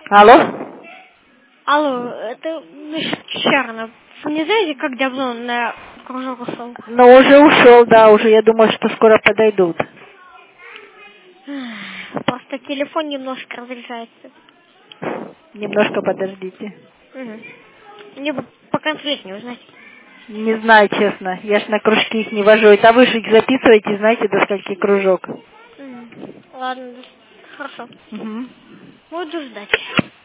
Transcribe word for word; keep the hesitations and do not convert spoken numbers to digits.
Алло? Алло, это насчет Чарна. Вы не знаете, как давно на кружок ушел? Ну, уже ушел, да, уже, я думаю, что скоро подойдут. Просто телефон немножко разряжается. Немножко подождите. Угу. Мне бы поконкретнее узнать. Не знаю, честно, я ж на кружки их не вожу. Это вы же их записываете, знаете, до скольки кружок. Угу. Ладно, хорошо. Угу. Буду ждать.